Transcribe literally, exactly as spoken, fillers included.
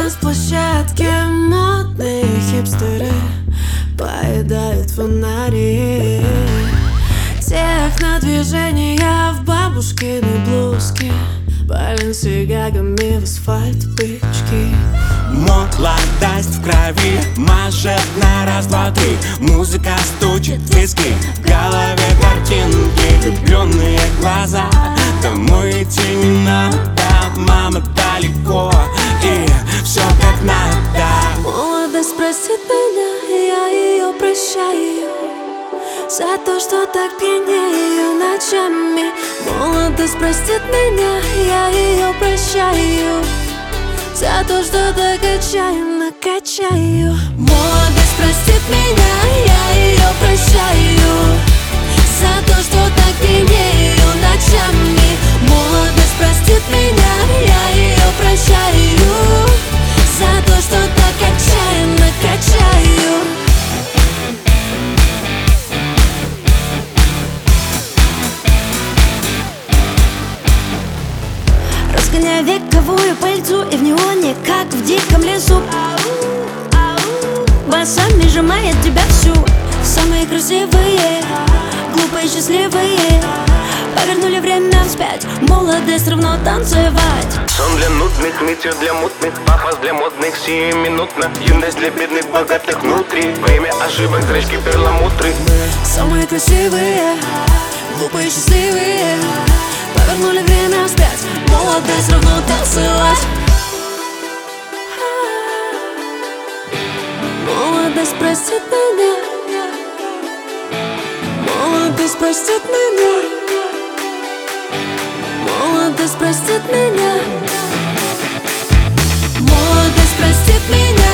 танцплощадке модные хипстеры поедают фонари. Технодвижения в бабушкиной блузке, Баленсиагами в асфальт пычки. Молодость в крови мажет на раз, два, три. Музыка стучит в виски, в голове картинки. Влюбленные глаза, домой идти не надо. Мама далеко, и все как надо. Молодость простит меня, я ее прощаю за то, что так пьянею ночами. Молодость простит меня, я ее прощаю за то, что так отчаянно качаю. Молодость простит меня, я ее прощаю за то, что так пьянею ночами. Молодость простит меня, я ее прощаю за то, что так отчаянно качаю. Разгоняю вековую пыльцу и в неоне, как в диком лесу. Басами сжимает тебя всю. Самые красивые, глупые, счастливые повернули время вспять. Молодость равно танцевать. Сон для нудных, метео для мутных, пафос для модных, сиюминутно. Юность для бедных, богатых внутри. Время ошибок, зрачки перламутры. Самые красивые, глупые, счастливые повернули время вспять. Молодость равно танцевать. Молодость простит меня, молодость простит меня, молодость простит меня, молодость простит меня.